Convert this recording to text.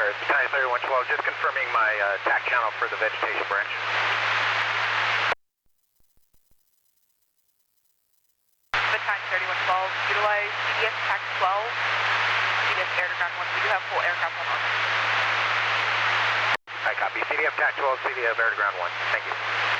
Battalion 3112, just confirming my TAC channel for the vegetation branch. Battalion 3112, utilize CDS TAC 12, CDS air to ground 1. We do have full aircraft on orbit. I copy. CDF TAC 12, CDF air to ground 1. Thank you.